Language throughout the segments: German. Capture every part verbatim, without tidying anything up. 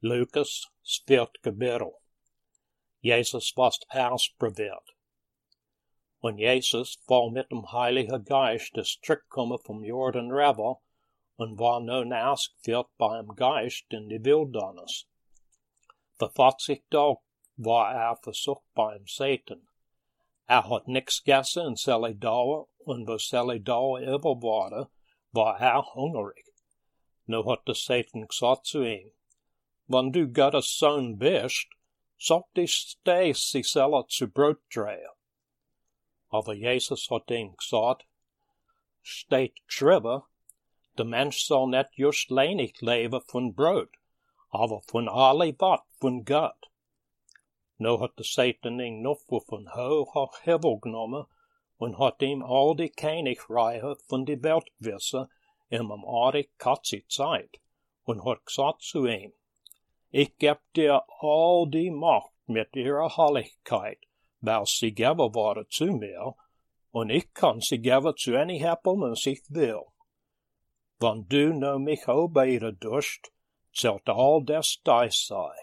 Lukas vierte Kapitel. Jesus was ausprobiert. Und Jesus war mit dem Heiligen Geist des zurückgekommen vom Jordan River und war nun ausgeführt beim Geist in die Wildnis. Für vierzig Tage war er versucht beim Satan. Er hat nichts gegessen in seine Dauer, und wo seine Dauer über wurde, war er hungrig. Nu hat der Satan gesagt zu ihm, wenn du Gottes Sohn bist, soll dich steh sich selber zu Brot drehen. Aber Jesus hat ihm gesagt, steht geschrieben, der Mensch soll nicht just lenig leben von Brot, aber von alle wat von Gott. Nu hat der Satan ihn noch von hoch Himmel genommen und hat ihm all die Königreiche von die Welt gewissen in einem artig kurze Zeit und hat gesagt zu ihm, ich geb dir all die Macht mit ihrer Herrlichkeit, weil sie gegeben wurde zu mir, und ich kann sie geben zu any Heppel, als ich will. Wenn du nu mich obeden dust, zählt all das dein sei.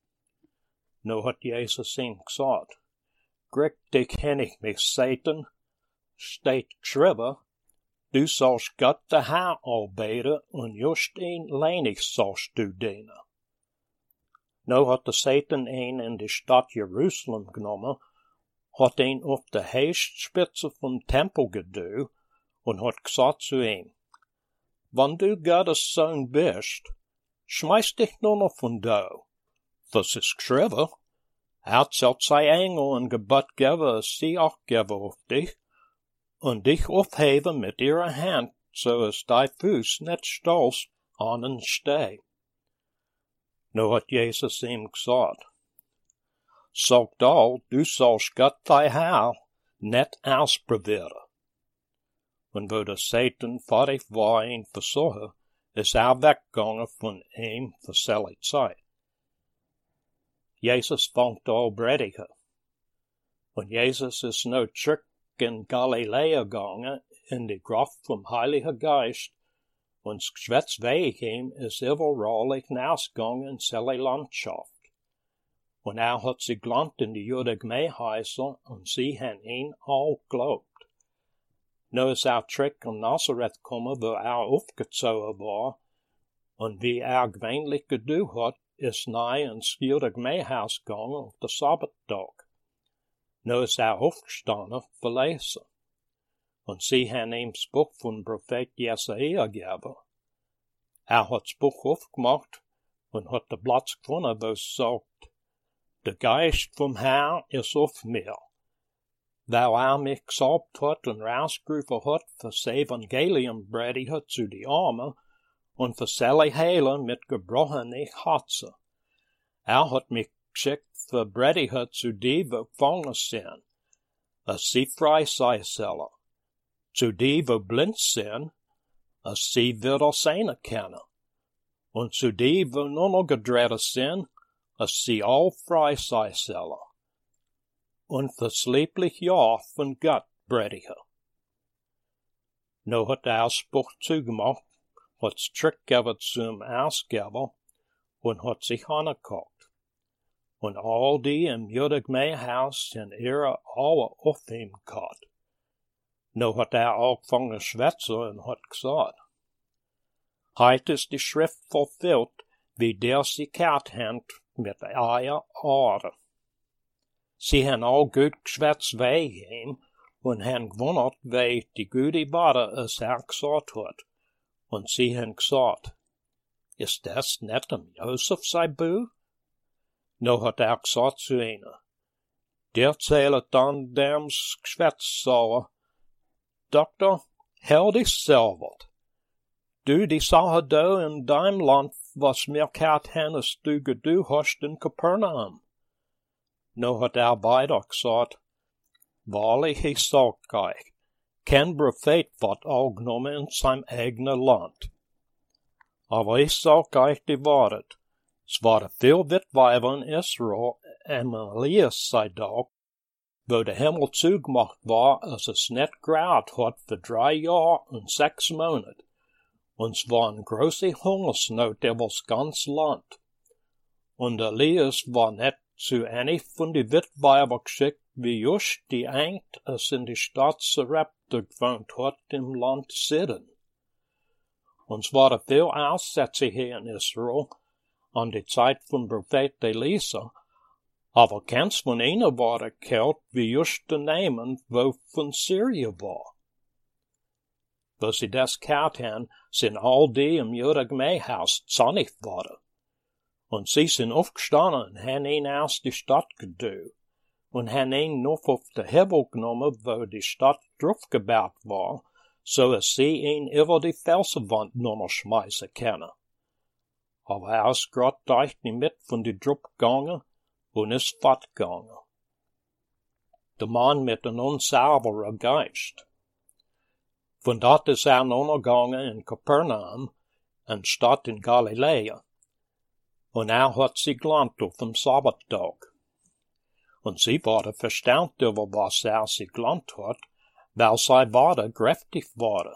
Nu hat Jesus ihm gesagt, Grick dich hin ich mich, Satan, steht geschrieben, du sollst Gott der Herr obeden, und just ihn leinig sollst du dienen. Nu hat der Satan ihn in die Stadt Jerusalem genommen, hat ihn auf der Höchstspitze vom Tempel gedu und hat gesagt zu ihm, wenn du Gottes Sohn bist, schmeiß dich nur noch von da. Das ist geschrieben. Er zählt sei Engel ein Gebot geben, es sie auch geben auf dich, und dich aufheben mit ihrer Hand, so es dein Fuß nicht stolz an den steh. Nu hat Jesus ihm gesagt, sagt all, du sollst Gott dein Herr nicht ausprobieren. Und wo der Satan fertig war, ihn versuchen, ist er weggegangen von ihm für seine Zeit. Jesus fängt all predigen. Und Jesus ist nu zurück in Galiläa gegangen, in die Kraft vom Heiligen Geist, und das Geschwätz wegen ihm ist überall hinausgegangen in seine Landschaft. Und er hat sie gelernt in die Juden-Gemeindehäuser, und sie haben ihn all geglaubt. Nu ist er zurück in Nazareth gekommen, wo er aufgezogen war, und wie er gewöhnlich gedu hat, ist nahe ins Juden-Gemeindehaus gegangen auf den Sabbattag. Nu ist er aufgestanden, verlesen. Und sie haben ihm das Buch von Prophet Jesaja gegeben. Er hat das Buch aufgemacht und hat den Platz gefunden, wo es sagt, der Geist vom Herrn ist auf mir, weil er mich gesalbt hat und rausgerufen hat, für das Evangelium predigen zu die Armen und für alle heilen mit gebrochenen Herzen. Er hat mich geschickt für predigen zu die, wo gefangen sind, dass sie frei sein sollen. Zu die, wo blind sind, als sie wieder sehen können. Und zu die, wo nur noch gedreht sind, als sie all frei sein sollen. Und das liebliche Jahr von Gott predigen. Nu hat er das Buch zugemacht, hat es zurückgegeben zum Ausgeber und hat sich angeguckt. Und all die im Juden-Gemeindehaus sind ihre Augen auf ihm gehabt. Nu hat er angefangen zu schwätzen und hat gesagt, heut ist die Schrift verfüllt, wie der sie gehört haben mit eier Ohren. Sie haben all gut geschwätzt wegen ihm und haben gewundert, wie die gute Worte es er gesagt hat. Und sie haben gesagt, ist das nicht dem Josef sein Buch? Nu hat er gesagt zu ihnen, der zählt dann dems Geschwätz sauer, Doktor, held dich selber. Du die Sache da in deinem Land, was mir gehört haben, als du gedu hast in Kapernaum. Nu hat er weiter gesagt, wahrlich, ich sag euch, kein Prophet wird aufgenommen in seinem eigenen Land. Aber ich sag euch die Wahrheit, es waren viel Witwen in Israel, am Elias sei Tag, wo der Himmel zugemacht war, als es nicht graut hat für drei Jahre und sechs Monate. Und es war eine große Hungersnot über das ganze Land. Und Elias war net zu any von die Witweiber geschickt, wie just die Engt es in die Stadt Sarepta gewohnt hat im Land Sidon. Uns waren viel Aussätze hier in Israel an die Zeit von Prophet Elisa, aber keins von ihnen war gekillt, wie just daneben, wo von Syrien war. Wo sie das gehört haben, sind all die im Judegemeinhaus zornig worden. Und sie sind aufgestanden und haben ihn aus die Stadt gedreht und haben ihn noch auf den Himmel genommen, wo die Stadt draufgebaut war, so dass sie ihn über die Felsenwand noch schmeißen können. Aber er ist grad durch nicht mit von die Druck gegangen und ist fortgegangen. Der Mann mit dem unsauberen Geist. Von dort ist er noch gegangen in Kapernaum, eine Stadt in Galiläa. Und er hat sie gelernt auf dem Sabbattag. Und sie waren verstaunt über was er sie gelernt hat, weil sie waren kräftig waren.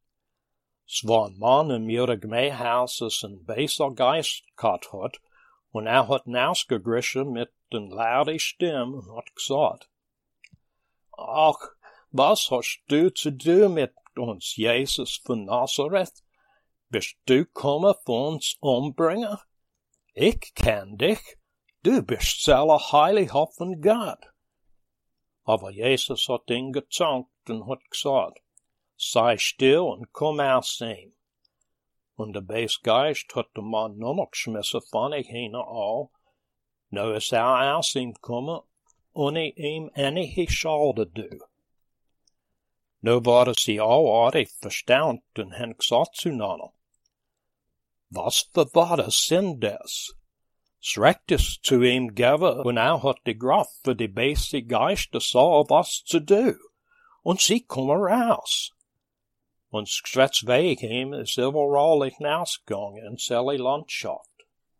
Es war ein Mann im Judegemeinhaus, das einen besser Geist gehabt hat, und er hat ausgegriffen mit den lauten Stimmen und hat gesagt, ach, was hast du zu tun mit uns, Jesus von Nazareth? Bist du gekommen, für uns umbringen? Ich kenn dich, du bist selber heilig von Gott. Aber Jesus hat ihn gezankt und hat gesagt, sei still und komm aus ihm. Und der Bösgeist hat den Mann nur noch geschmissen von ihnen all, nur ist er aus ihm gekommen, ohne ihm einige Schade zu. Nu waren sie alle verstaunt und haben gesagt zueinander, was für Worte sind das? Es recht ist zu ihm geben, und er hat die Kraft für die böse Geister so was zu tun, und sie kommen raus. Und das Geschwätz wegen ihm ist überall hinausgegangen in selle Landschaft.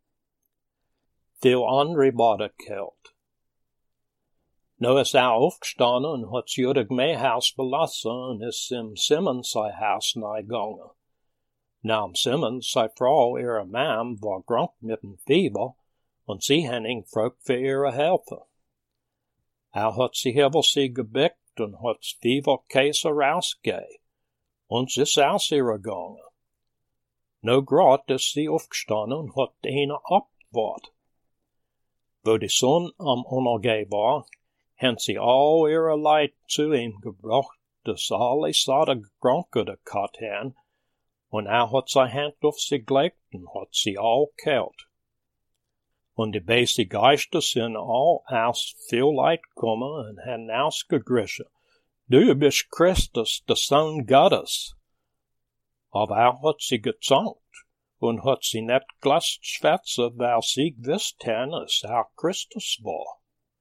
Viel andere Worte gehört. Nu ist er aufgestanden und hat das Judegemeinhaus verlassen und ist im Simmons sein Haus neigegangen. Naam Simmons, seine Frau, ihre Mann, war krank mit dem Fieber, und sie haben ihn gefragt für ihre Hilfe. Er hat sich über sie gebückt und hat das Fieberkäse rausgegeben, und sie ist aus ihr gegangen. Nu grad ist sie aufgestanden und hat ihnen abgewartet. Wo die Sonne am Untergehen war, haben sie all ihre Leid zu ihm gebracht, dass alle seine Krankheiten gehabt haben, und er hat seine Hand auf sie gelegt und hat sie all geheilt. Und die böse Geister sind all aus viel Leid gekommen und haben ausgegriffen, du bist Christus, der Sohn Gottes. Aber er hat sie gezankt und hat sie nicht gelassen schwätzen, weil sie gewusst haben, dass er Christus war.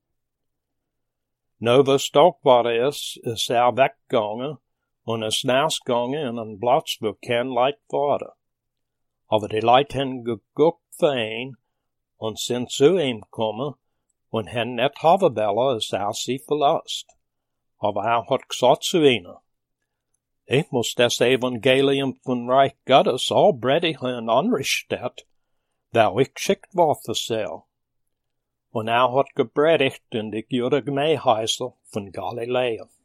Nu, was dankbar ist, ist er weggegangen und ist hinausgegangen in einen Platz, wo kein Leid war. Aber die Leute haben geguckt für ihn und sind zu ihm gekommen und haben nicht haben wollen, als er sie verlässt. Aber er hat gesagt zu ihnen, ich muss das Evangelium von Reich Gottes all predigen in andere Städte, weil ich geschickt war für sie. Und er hat gepredigt in die Judegemeinhäuser von Galiläa.